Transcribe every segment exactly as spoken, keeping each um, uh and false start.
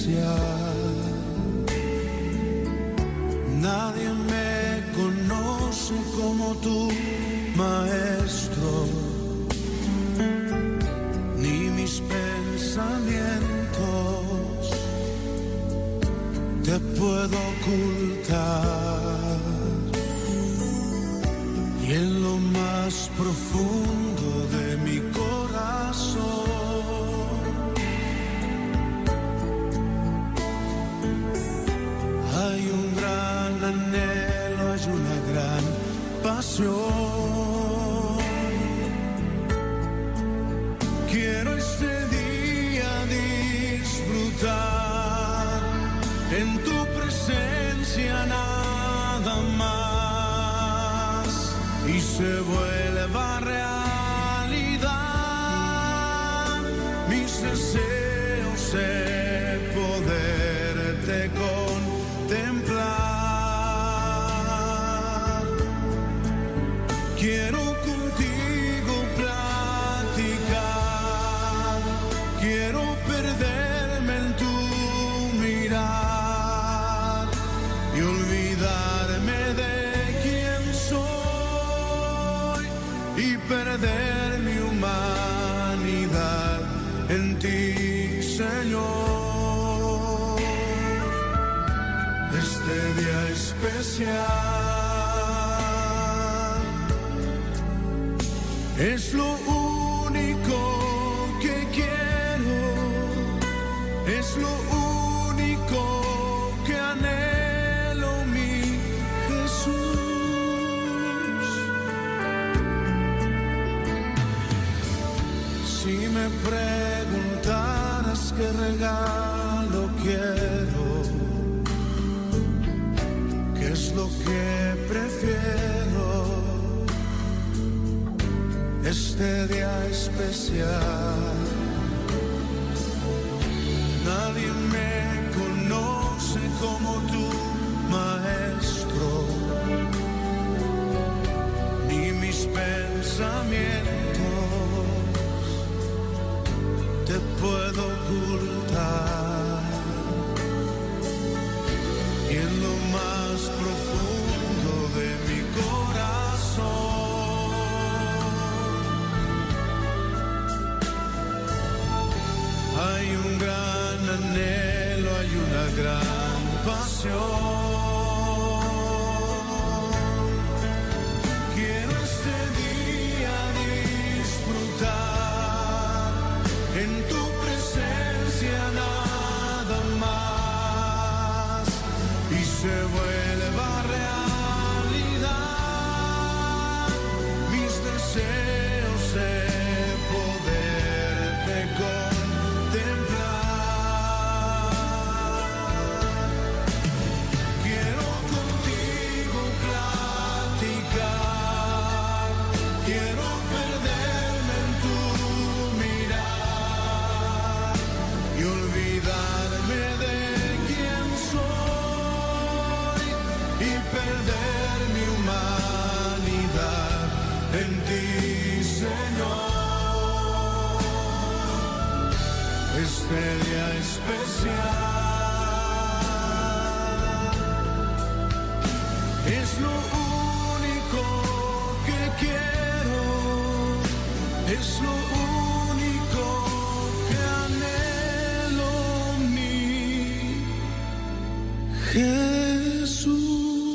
especial. Nadie me conoce como tú, maestro, ni mis pensamientos te puedo ocultar. Y en lo más profundo de mi corazón hay un gran anhelo, hay una gran pasión. Quiero este día disfrutar en tu presencia nada más y se vuelva realidad mis deseos de poderte contemplar. Quiero contigo platicar, quiero perderme en tu mirar y olvidarme de quién soy y perder mi humanidad en ti, Señor. Este día especial es lo único que quiero, es lo único que anhelo, mi Jesús. Si me preguntaras qué regalo quiero, qué es lo que prefiero, este día especial. Nadie me conoce como tú, maestro, ni mis pensamientos te puedo ocultar. Y en lo más profundo de mi corazón hay un gran anhelo, hay una gran pasión. Quiero este día disfrutar en tu presencia nada más y se vuelva realidad mis deseos de poderte contemplar. Quiero contigo platicar, quiero perderme en tu mirar y olvidarme de quién soy y perder mi humanidad en ti, Señor. Este día especial es lo único que quiero, es lo único que anhelo, mi Jesús.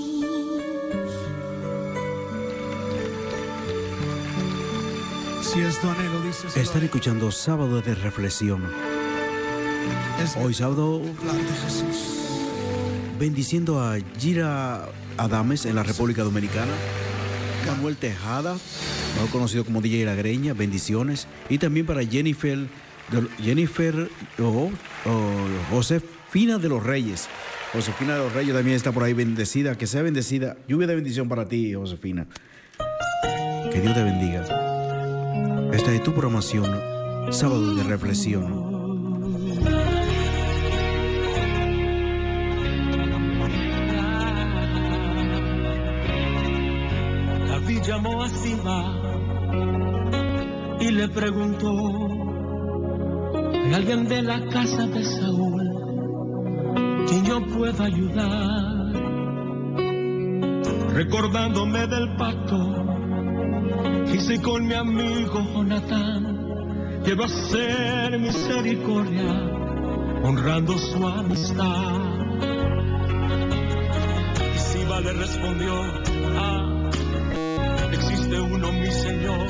Si es tu anhelo, dices. Están escuchando Sábado de Reflexión. Hoy sábado, bendiciendo a Gira Adames en la República Dominicana, Manuel Tejada, mejor conocido como D J La Greña, bendiciones. Y también para Jennifer, Jennifer oh, oh, Josefina de los Reyes. Josefina de los Reyes también está por ahí, bendecida. Que sea bendecida. Lluvia de bendición para ti, Josefina. Que Dios te bendiga. Esta es tu programación, Sábado de Reflexión. David llamó a Siba y le preguntó: ¿hay alguien de la casa de Saúl quien yo pueda ayudar, recordándome del pacto que hice con mi amigo Jonathan. Quiero hacer misericordia, honrando su amistad. Y Siba le respondió: ah, existe uno, mi Señor,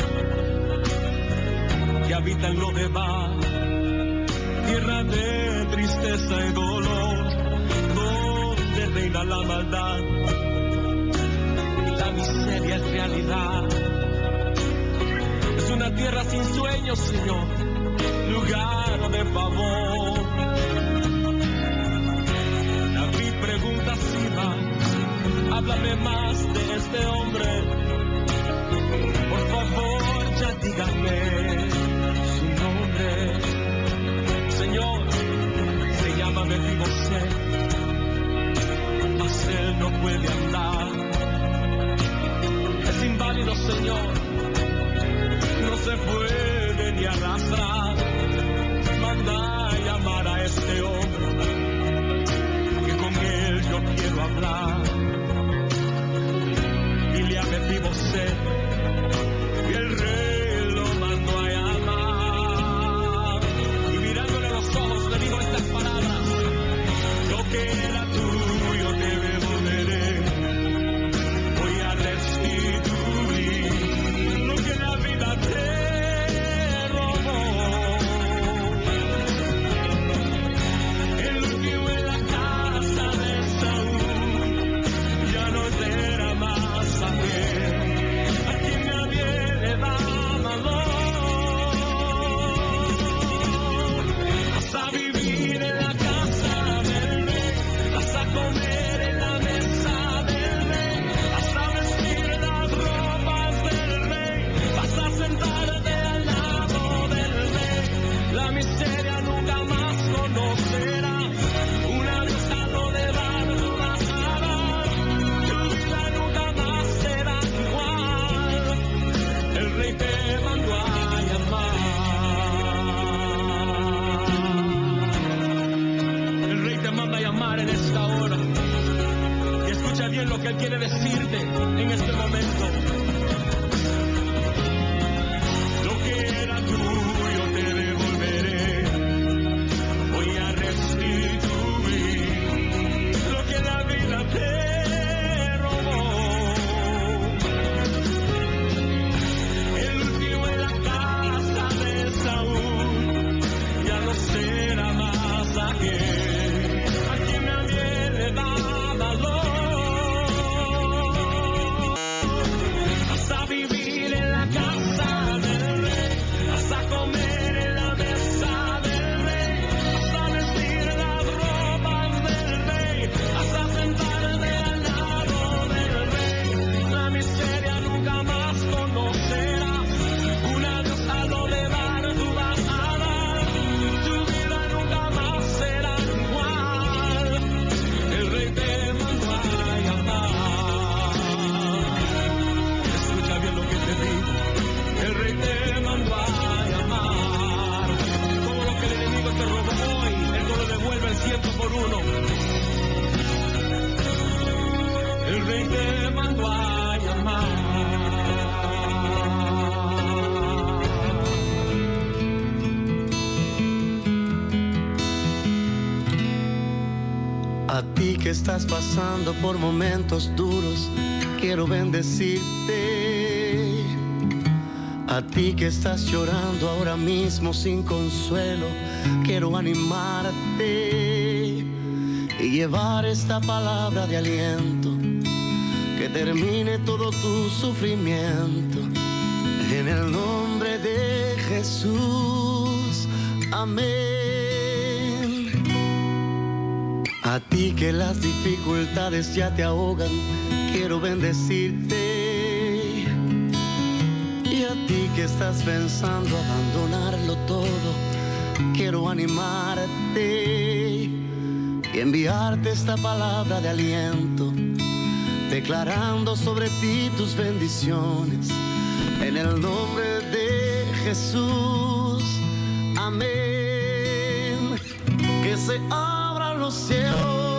que habita en Lodebar, tierra de tristeza y dolor, donde reina la maldad y la miseria es realidad. Es una tierra sin sueños, Señor, lugar de favor. David pregunta a Siba: háblame más de este hombre, por favor, ya dígame su nombre. Señor, se llama Mefibosé, mas él no puede andar. Es inválido, Señor, no se puede ni arrastrar. Manda a llamar a este hombre, que con él yo quiero hablar. Dile a Mefibosé, y el rey lo mandó a llamar. Y mirándole a los ojos le dijo estas palabras: lo que era tuyo te devolveré, voy a restituir lo que la vida te robó. El último en la casa de Saúl ya no será más aquel a quien nadie le da valor. Vas a vivir en la casa del rey, vas a comer en la mesa del rey, vas a vestir las ropas del rey, vas a sentarte al lado del rey. La miseria nunca más conocerás, un adiós a lo de bar tú vas a dar, tu vida nunca más será igual. El rey te mandó a llamar. El rey te manda a llamar en esta hora. Y escucha bien lo que él quiere decirte en este momento. Lo que era tuyo te devolveré, voy a restituir lo que la vida te robó. El último en la casa de Saúl ya no será más aquel a quien nadie le da valor. Vas a vivir en la casa del rey, vas a comer en la mesa del rey, vas a vestir las ropas del rey, vas a sentarte al lado del rey. La miseria nunca más conocerás, un adiós a lo de dar tú vas a dar, tu vida nunca más será igual. El rey te mandó a llamar. Escucha bien lo que te digo, el rey te mandó a llamar. Todo lo que el enemigo te robó hoy, él no lo devuelve el ciento por uno. El rey te mandó a llamar. A ti que estás pasando por momentos duros, quiero bendecirte. A ti que estás llorando ahora mismo sin consuelo, quiero animarte y llevar esta palabra de aliento que termine todo tu sufrimiento. En el nombre de Jesús, amén. A ti que las dificultades ya te ahogan, quiero bendecirte. Y a ti que estás pensando abandonarlo todo, quiero animarte y enviarte esta palabra de aliento, declarando sobre ti tus bendiciones. En el nombre de Jesús, amén. Que se abran los cielos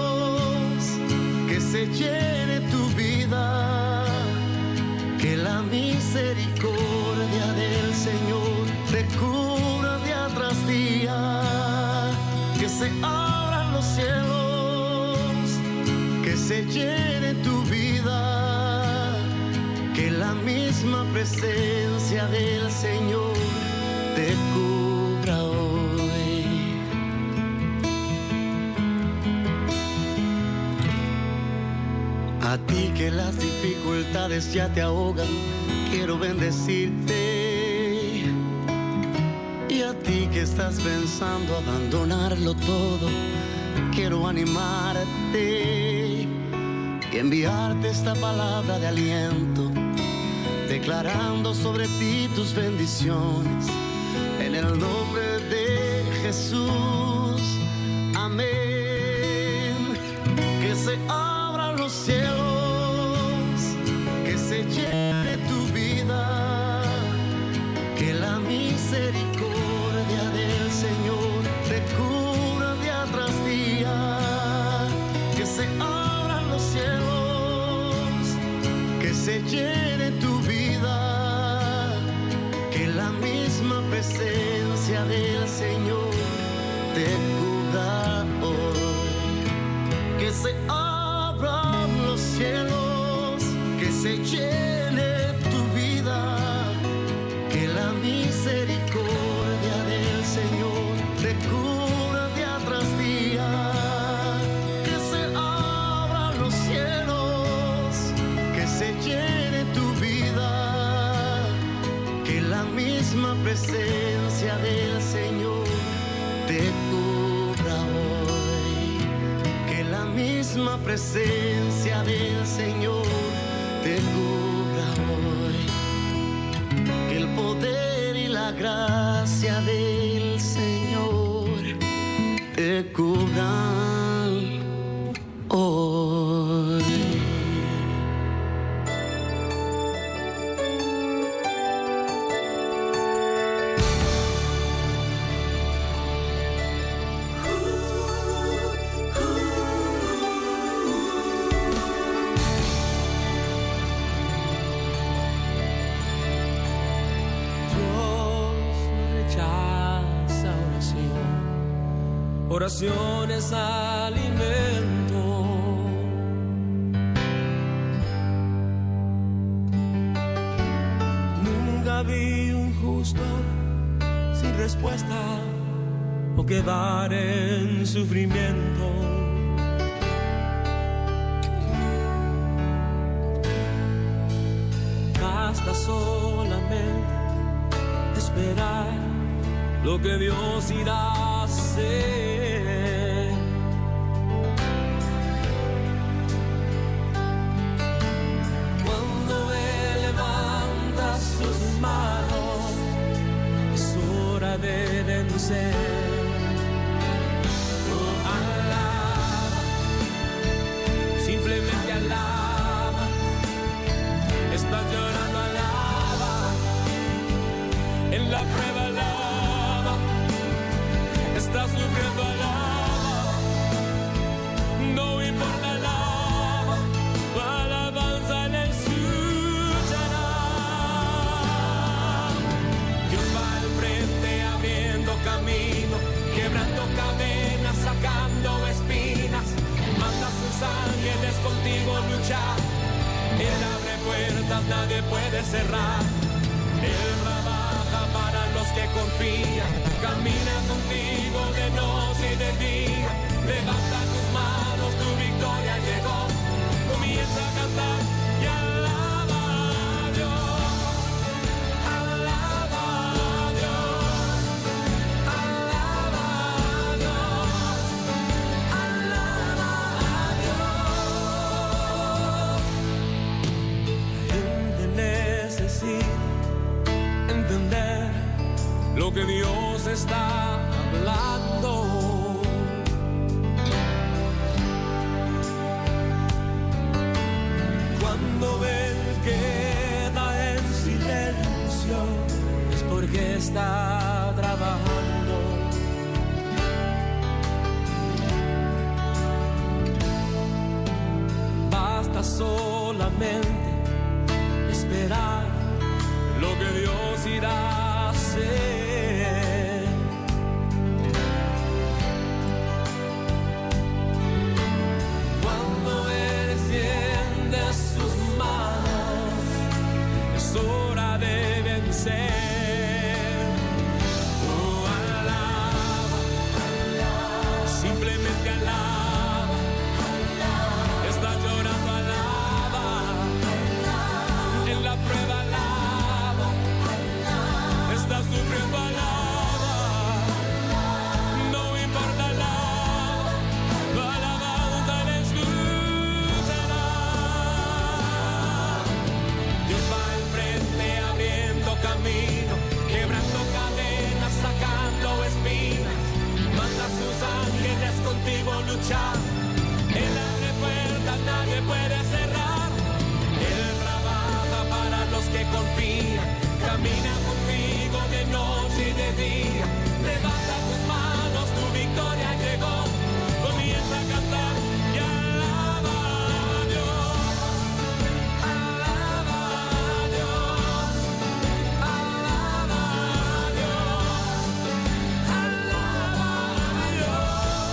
que se llene tu vida, que la misericordia del Señor te cubra día tras día, que se abran los cielos, que se llene tu vida, que la misma presencia del Señor te cubra hoy. A ti que las dificultades ya te ahogan, quiero bendecirte. Y a ti que estás pensando abandonarlo todo, quiero animarte y enviarte esta palabra de aliento, declarando sobre ti tus bendiciones, en el nombre de Jesús. Amén. Que se abran los cielos, que se llene tu vida, que la misericordia del Señor te cubra día tras día, que se abran los cielos, que se llene tu vida, que la misma presencia del Señor te cubra hoy. Que se abran los cielos, que se llene tu vida, que la misericordia del Señor te cubra día tras día, que se abran los cielos, que se llene tu vida, que la misma presencia del Señor te cubra hoy, que la misma presencia del Señor te cubra hoy, que el poder y la gracia del Señor te cubran hoy. Oración es alimento. Nunca vi un justo sin respuesta o quedar en sufrimiento. Basta solamente esperar lo que Dios irá a hacer. Cuando Él levanta sus manos, es hora de vencer. Oh, alaba, simplemente alaba. Estás llorando, alaba. En la prueba, alaba. Estás sufriendo, alaba. No importa, alaba. Tu alabanza le escuchará. Dios va al frente abriendo camino, quebrando cadenas, sacando espinas. Manda sus ángeles contigo a luchar. Él abre puertas, nadie puede cerrar. Él trabaja para los que confían, camina contigo de noche y de día. Levanta tus manos, tu victoria llegó. Comienza a cantar y alaba a Dios. Alaba a Dios. Alaba a Dios. Alaba a Dios. La gente necesita entender lo que Dios está hablando. Cuando Él queda en silencio, es porque está trabajando. basta solamente esperar lo que Dios irá a hacer. Cuando Él extiende sus manos, es hora de vencer. Simplemente alaba, está llorando, alaba, en la prueba alaba, está sufriendo, alaba, no importa, alaba, tu alabanza le escuchará. Dios va enfrente abriendo camino, quebrando cadenas, sacando espinas, manda a sus ángeles contigo luchar. Él abre puertas, nadie puede cerrar. Él trabaja para los que confían, camina contigo de noche y de día. Levanta tus manos, tu victoria llegó. Comienza a cantar y alaba a Dios. Alaba a Dios. Alaba a Dios. Alaba a Dios.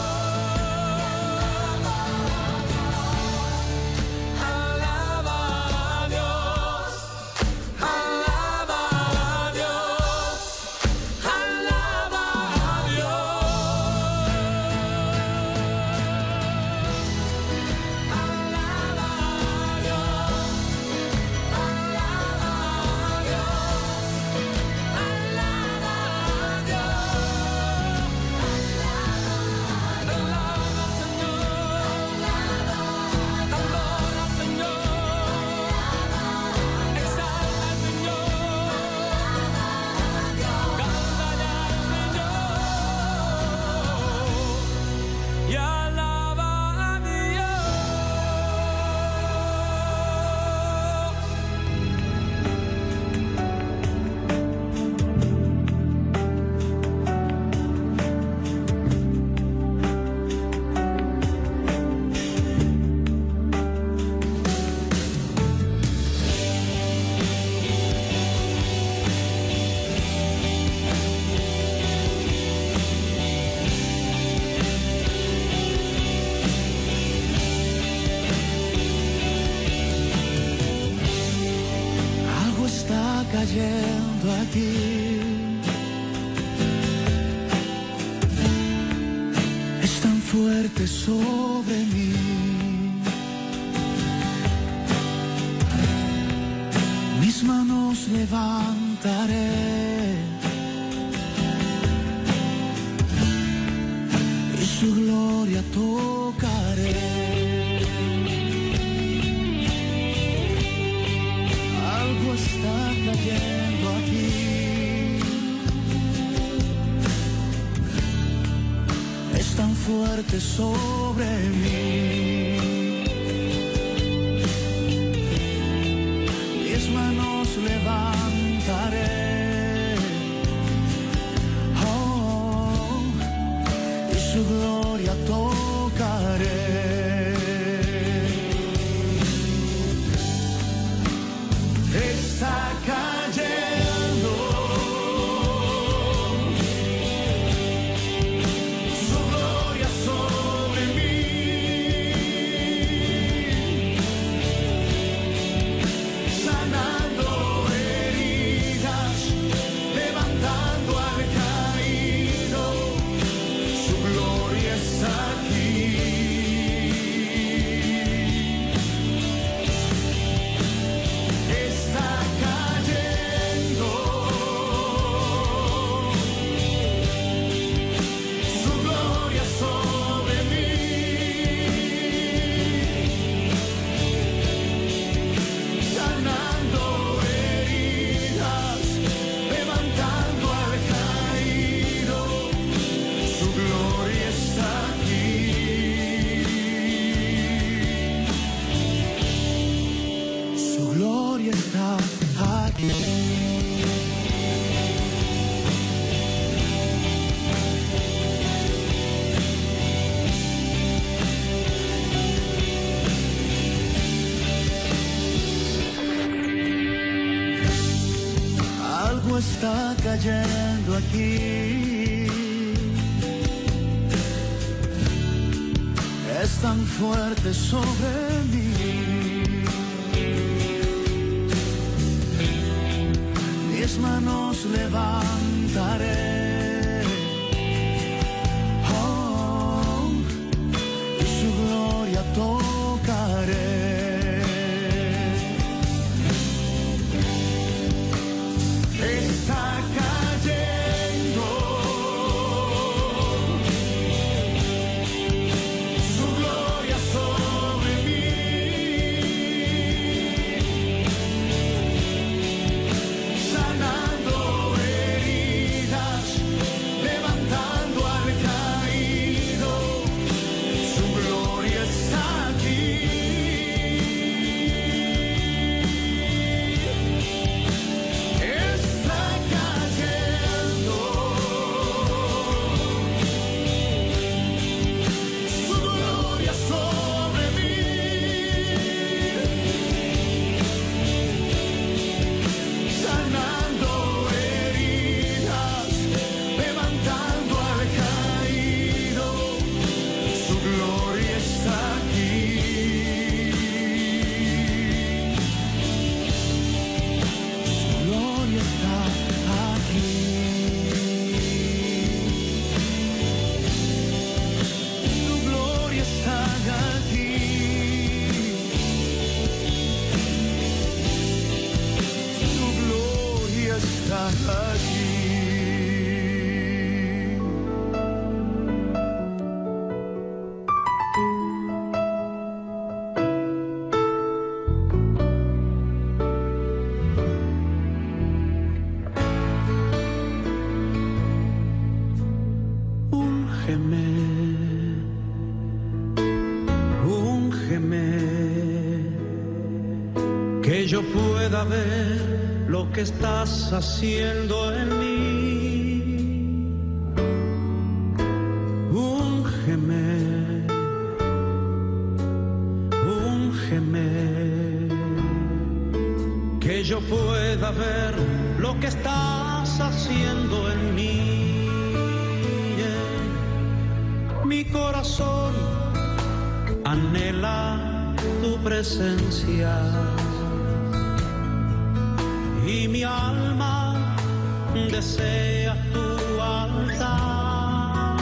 Alaba a Dios. Alaba a Dios. Alaba a y alaba a Dios. Algo está cayendo aquí. Es tan fuerte sobre mí. Mis manos levantaré y su gloria tocaré. Algo está cayendo aquí. Es tan fuerte sobre mí. Mis manos levantaré. Oh, y su gloria tocaré. Está cayendo su gloria sobre mí. está cayendo aquí. Es tan fuerte sobre mí. Mis manos levantaré, oh, y su gloria tocaré. Está cayendo su gloria sobre mí, sanando heridas, levantando al caído, su gloria está aquí. Está cayendo su gloria sobre mí, sanando heridas, levantando al caído, su gloria está aquí. Su gloria está aquí. Su gloria está aquí. Su gloria está aquí. Úngeme, úngeme, que yo pueda ver lo que estás haciendo en mí. Úngeme, úngeme, que yo pueda ver lo que estás haciendo en mí. Mi corazón anhela tu presencia y mi alma desea tu altar.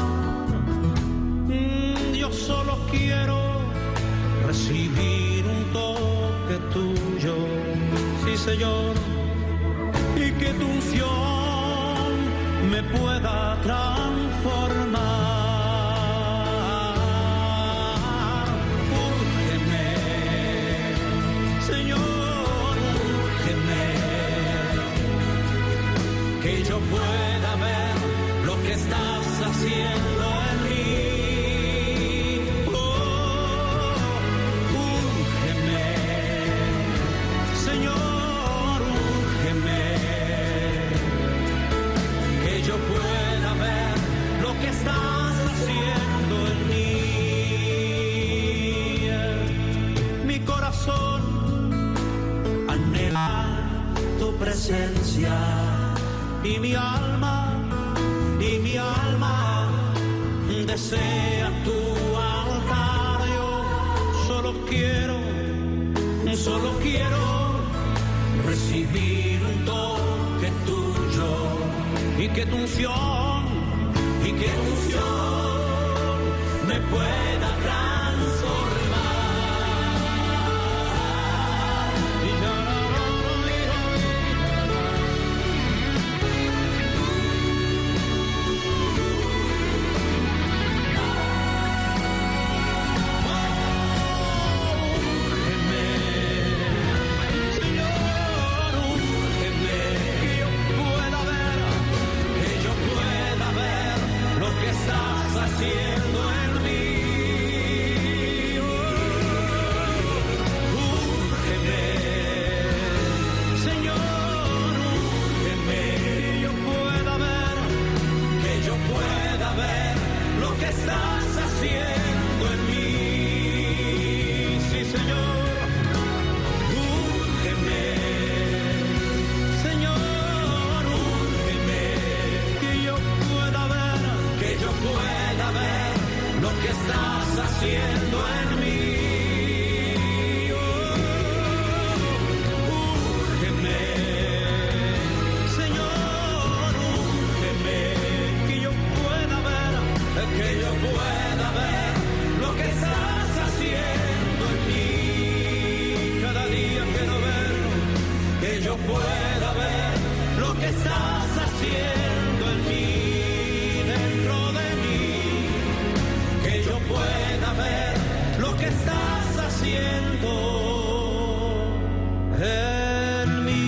Mm, Yo solo quiero recibir un toque tuyo, sí Señor, y que tu unción me pueda transformar. Señor, úngeme, que yo pueda ver lo que estás haciendo en mí. Oh, úngeme, Señor, úngeme, que yo pueda ver lo que estás haciendo en mí. Mi corazón anhela tu presencia y mi alma, y mi alma desea tu altar. Yo solo quiero, solo quiero recibir un toque tuyo y que tu unción, y que tu unción me pueda transformar. Estás haciendo en mí. haciendo en mí. Oh, úngeme, Señor, úngeme, que yo pueda ver, que yo pueda ver lo que estás haciendo en mí. Cada día quiero verlo, que yo pueda ver lo que estás haciendo en mí, dentro de mí, que yo pueda ver lo que estás haciendo en mí.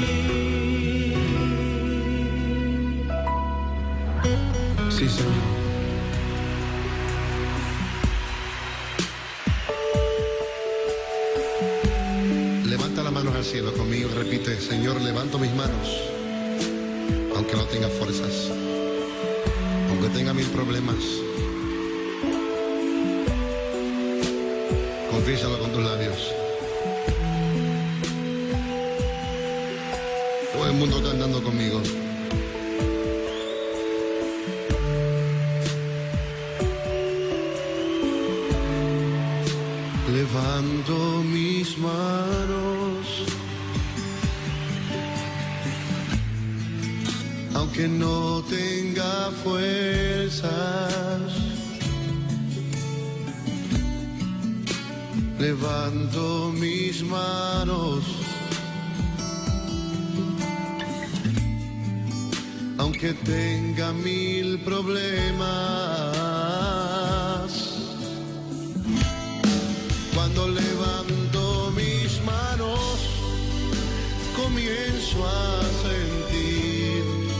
Sí, Señor. Levanta las manos al cielo conmigo y repite: Señor, levanto mis manos, aunque no tenga fuerzas, aunque tenga mil problemas. Confiésalo con tus labios. Todo el mundo está andando conmigo. Levanto mis manos, aunque no tenga fuerzas. Levanto mis manos, aunque tenga mil problemas. Cuando levanto mis manos, comienzo a sentir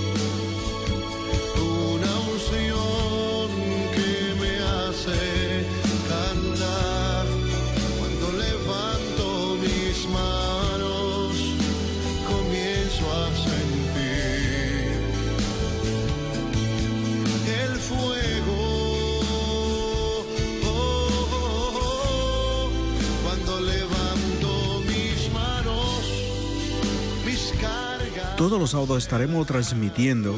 una unción que me hace cantar. Cuando levanto mis manos, comienzo a sentir el fuego. Todos los sábados estaremos transmitiendo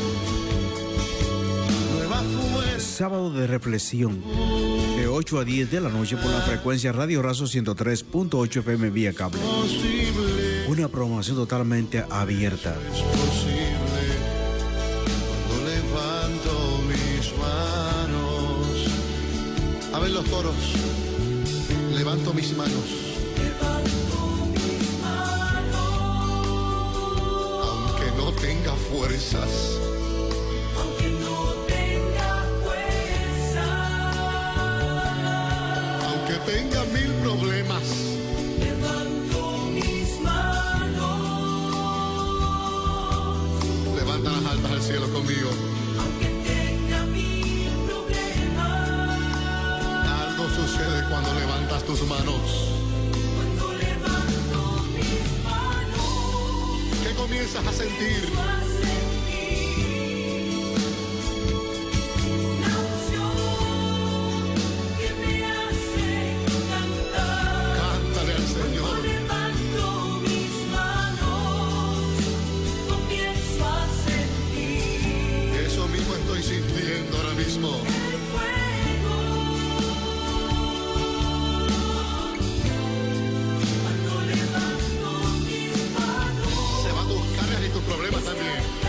Sábado de Reflexión de ocho a diez de la noche por la frecuencia Radio Razo ciento tres punto ocho F M vía cable. Una programación totalmente abierta. Es posible cuando levanto mis manos. A ver los coros. Levanto mis manos. Tenga fuerzas, aunque no tenga fuerzas, aunque tenga mil problemas, levanto mis manos, levanta las altas al cielo conmigo. aunque tenga mil problemas. Algo sucede cuando levantas tus manos. Cuando levanto mis manos, ¿Qué comienzas a sentir? a sentir una unción que me hace cantar. Cántale al Señor. Cuando levanto mis manos, comienzo a sentir Eso mismo estoy sintiendo ahora mismo. el fuego. Cuando levanto mis manos, Se van tus cargas y tus problemas también.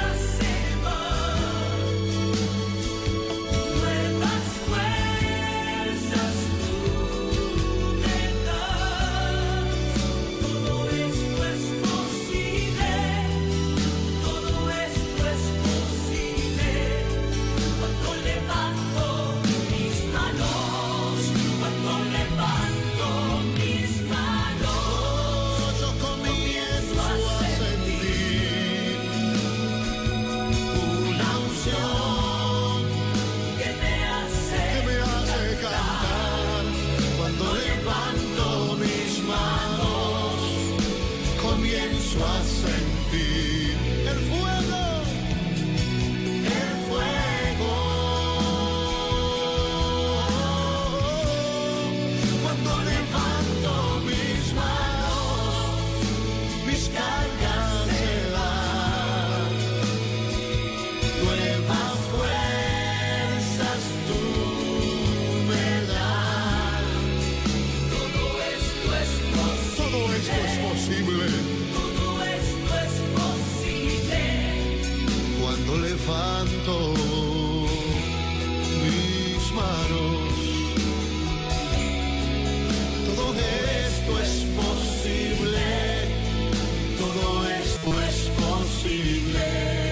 esto es posible, todo esto es posible.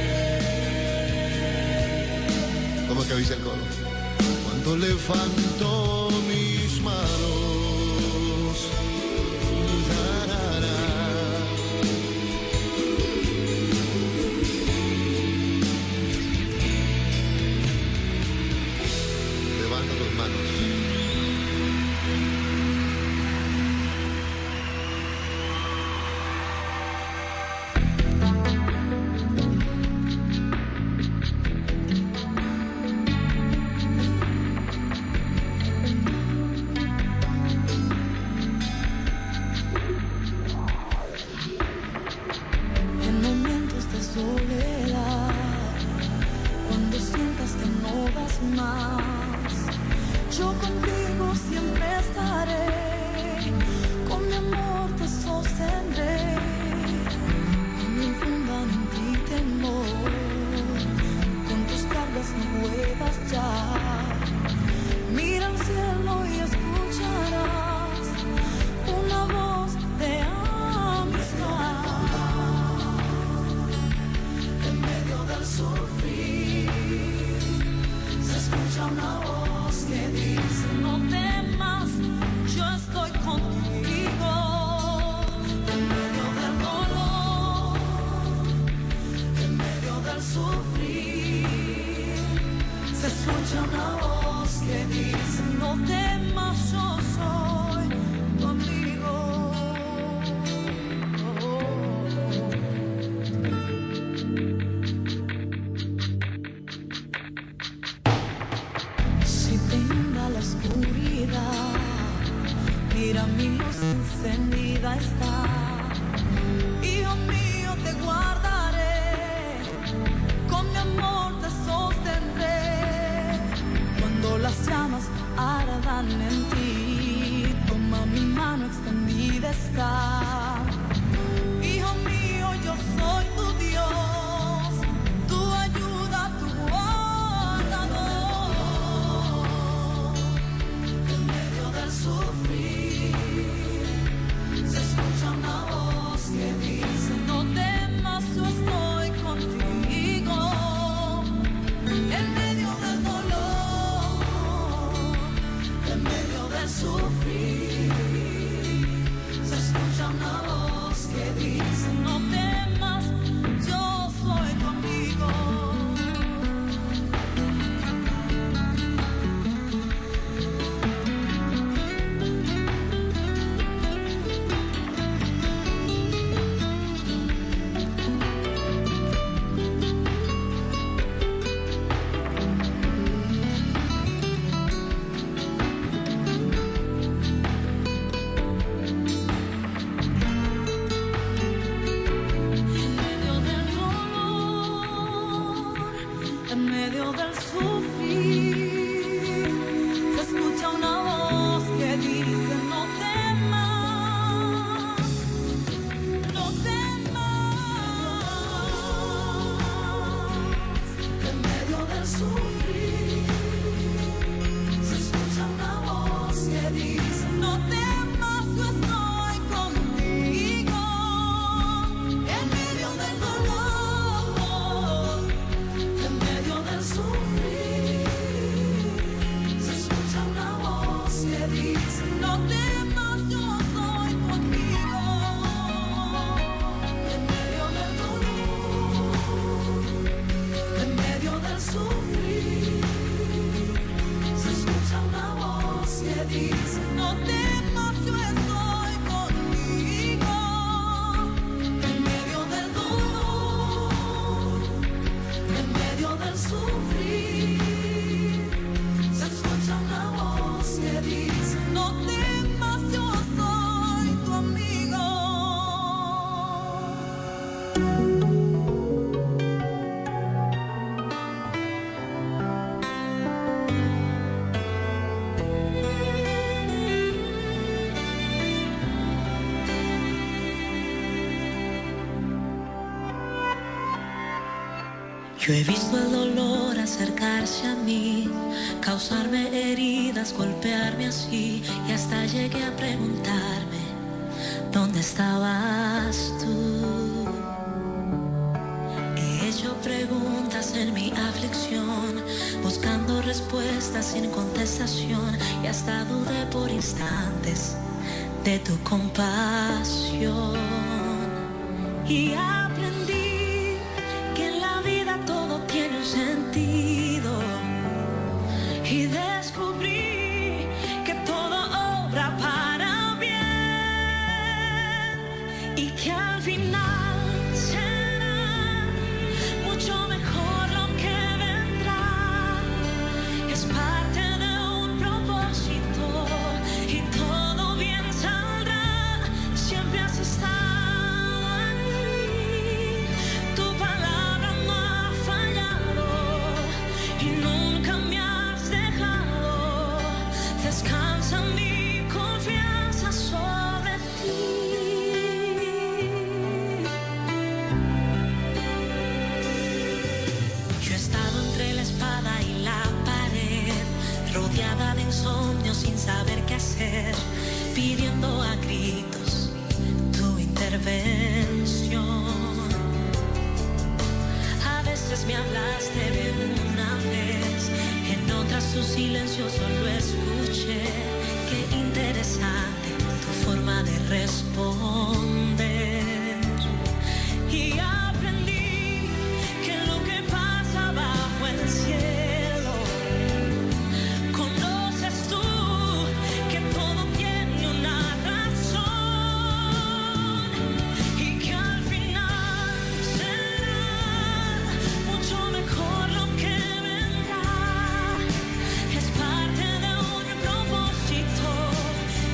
¿Cómo es que dice el coro? Cuando levanto mis manos, ra, ra, ra. Levanta tus manos. En momentos de soledad, cuando sientas que no das más, yo contigo siempre estaré, con mi amor te sostendré, no me infundan en ti temor, con tus cargas no puedas ya, mira al cielo y escucharás una voz de amistad. En medio del sufrir se escucha una voz que dice: no temas, yo estoy contigo. En medio del dolor, en medio del sufrir, se escucha una voz que dice: no temas, yo soy tu amigo. Si te inunda la oscuridad, mira mi luz encendida está. Hijo mío, te guardaré, con mi amor te sostendré. Cuando las llamas ardan en ti, toma mi mano extendida está. Hijo mío, yo soy tu Dios, tu ayuda, tu guardador. En medio del sufrir, se escucha una voz que dice: no temas, yo estoy contigo. En medio del dolor, en medio del sufrir, se escucha una voz que dice: no temas, yo soy tu amigo. En medio del dolor, en medio del sufrir, se escucha una voz que dice: no temas, no temas. En medio del sufrir, se escucha una voz que dice: no temas, yo estoy contigo. En medio del dolor, en medio del sufrir, se escucha una voz que dice: no temas, yo soy contigo. En medio del dolor, en medio del sufrir, se escucha una voz que dice: no temas, yo estoy contigo. En medio del dolor, en medio del sufrir, se escucha una voz que dice: no temas, yo soy tu amigo. Yo he visto el dolor acercarse a mí, causarme heridas, golpearme así, y hasta llegué a preguntarme ¿dónde estabas tú? He hecho preguntas en mi aflicción, buscando respuestas sin contestación, y hasta dudé por instantes de tu compasión. Y aprendí que en la vida todo tiene un sentido, y descubrí que todo obra para bien, y que al final será mucho mejor lo que vendrá. Es parte de un propósito y todo bien saldrá. Siempre has estado ahí, tu palabra no ha fallado y nunca me has dejado. Descansa mi confianza sobre ti. Yo he estado entre la espada y la pared, rodeada de insomnio sin saber qué hacer, pidiendo a gritos tu intervención. A veces me hablaste de una vez, en otras tu silencio solo escuché. Qué interesante tu forma de responder. Y aprendí que lo que pasa bajo el cielo, conoces tú, que todo tiene una razón, y que al final será mucho mejor lo que vendrá. Es parte de un propósito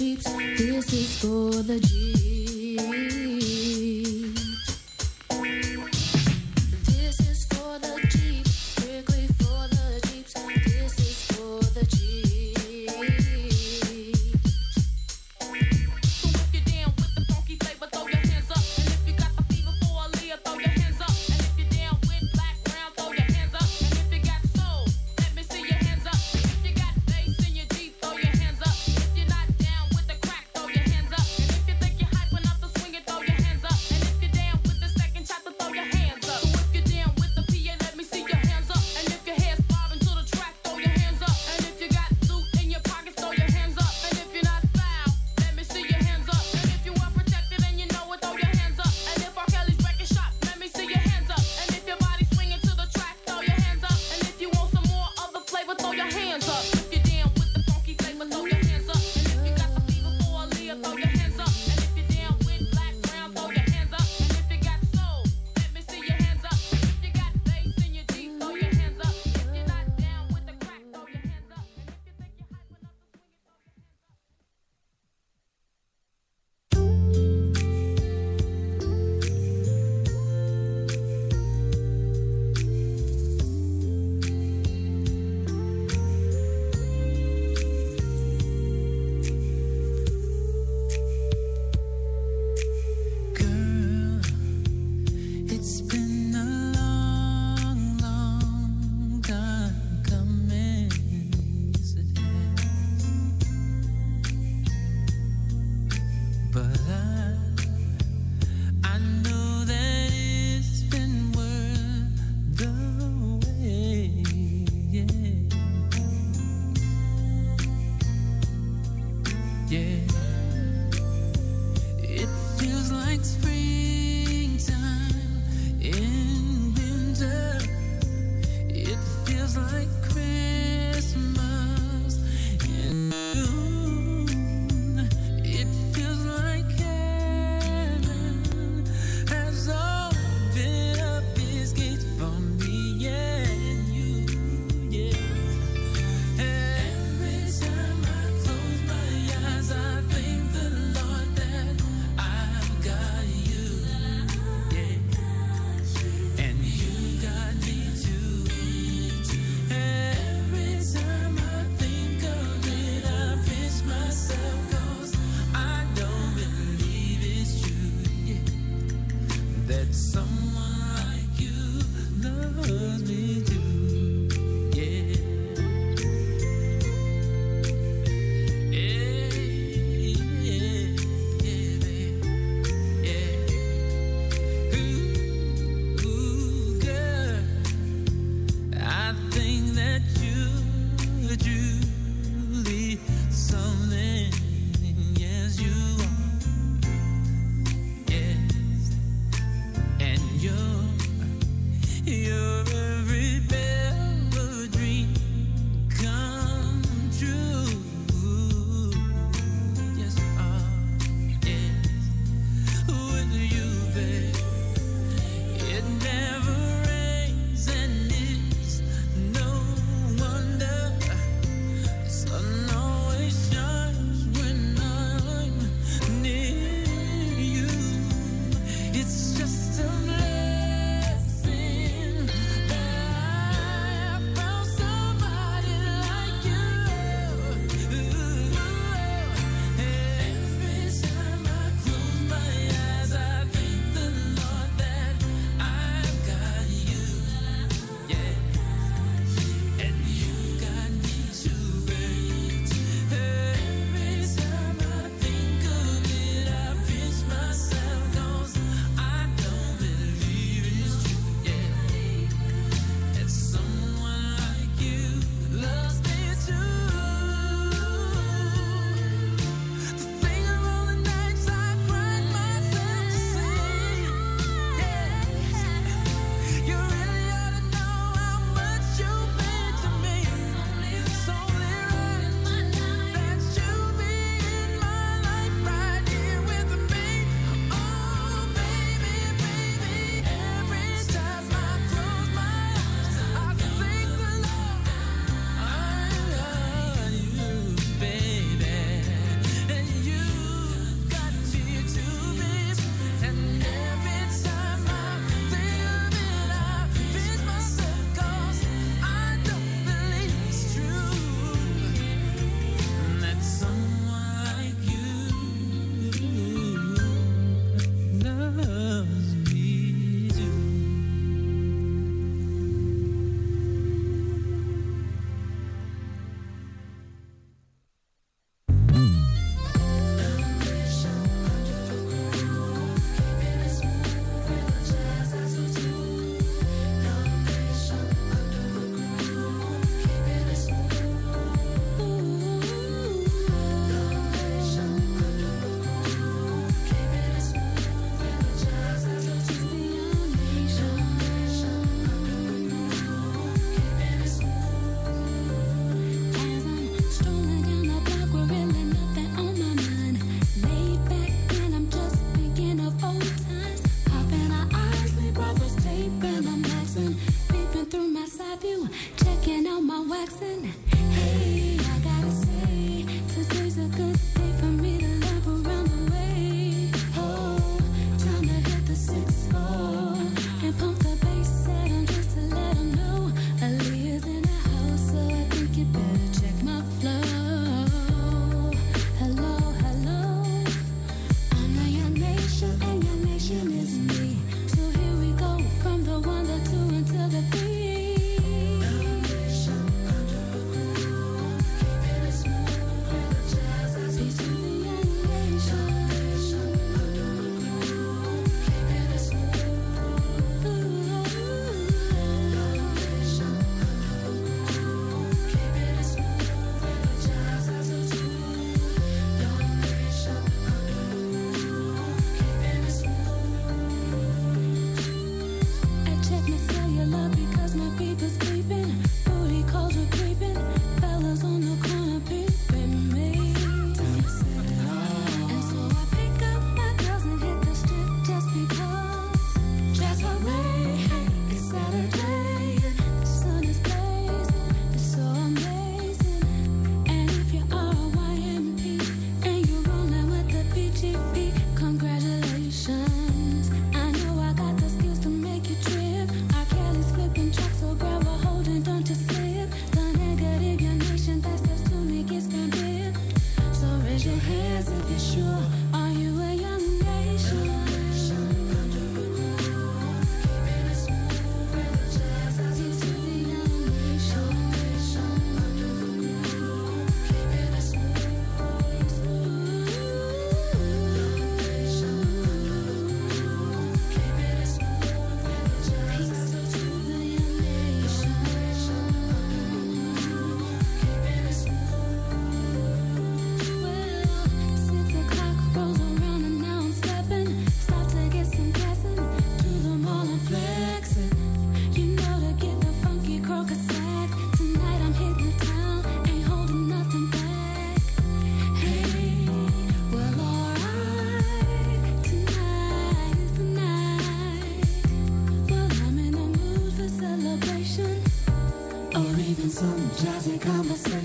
Jeeps. This is for the Jeeps. This is for the Jeeps. Strictly for the Jeeps. This is for the Jeeps. So if you're down with the funky flavor, throw your hands up. And if you got the fever for Aaliyah, throw your hands up. And if you're down with black, brown, throw your hands up. And if you got soul, let me see your hands up. If you got bass in your Jeep, throw your hands up. If you're not down with the crack, throw your hands up. And if you think you're hype enough to swing it, throw your hands up. And if you're down with the second chapter, throw your hands up. So if you're down with the P A, let me see your hands up. And if your hair's bobbing to the track, throw your hands up. And if you got loot in your pockets, throw your hands up. And if you're not foul, let me see your hands up. And if you are protected and you know it, throw your hands up. And if R. Kelly's record shop, let me see your hands up. And if your body's swinging to the track, throw your hands up. And if you want some more other flavor, throw your hands up. If you're down with the funky flavor, throw your hands up. And if you got the fever for Aaliyah, throw your hands up. And if you're down with black, brown, throw your hands up. And if you got soul, let me see your hands up. If you got bass in your Jeep, throw your hands up. If you're not down with the crack, throw your hands up. And if you think you're hype enough to swing it, throw your hands up. Girl, it's been a long, long time coming. Yes, it has. But I, I know that it's been worth the wait. Yeah, yeah. It feels like springtime in winter. It feels like Christmas in June. It feels like heaven has opened up its gates for me and you. Yeah. Every time I close my eyes, I thank the Lord that I've got you. Yeah. And you got me too. Every time I think of it, I pinch myself 'cause I don't believe it's true. Yeah. That someone like you loves me too. Yeah. Yeah, yeah, yeah, babe. Yeah. Ooh, ooh, girl, I think that you're truly something. Yes, you are. Yes, and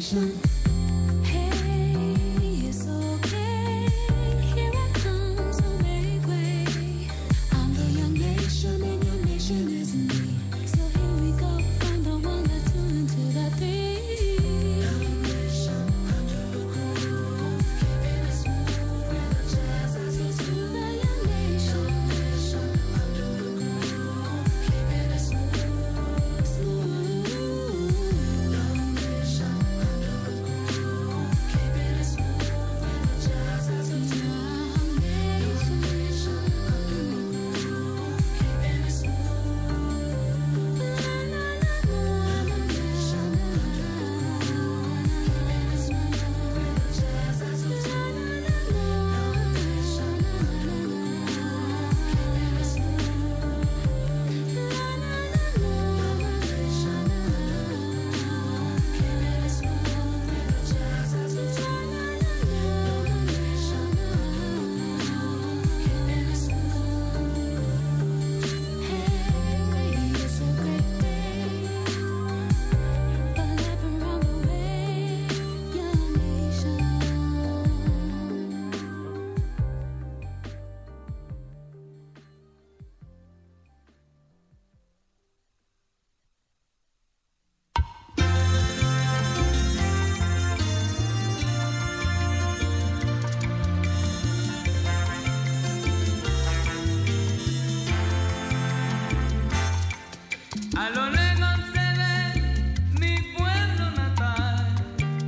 A lo lejos se ve mi pueblo natal.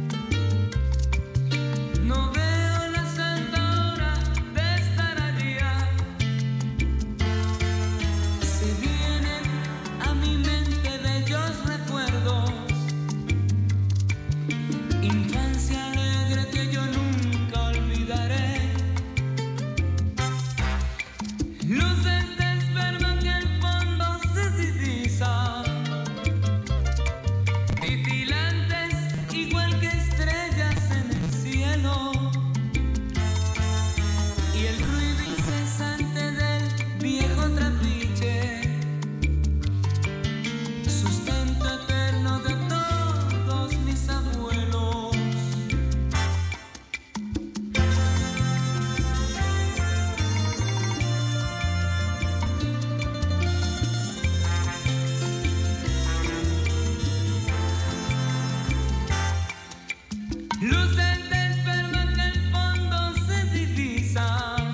No veo la santa hora de estar allá. Se vienen a mi mente bellos recuerdos, infancia alegre que yo nunca olvidaré. Luces de esperma que al fondo se divisan, titilantes igual que estrellas en el cielo, y el ruido incesante del viejo trapiche, sustento eterno de todos mis abuelos. Luces de esperma que al fondo se divisan,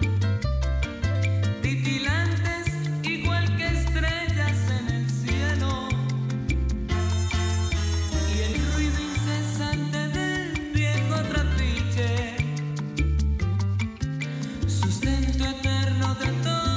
titilantes igual que estrellas en el cielo, y el ruido incesante del viejo trapiche, sustento eterno de todo.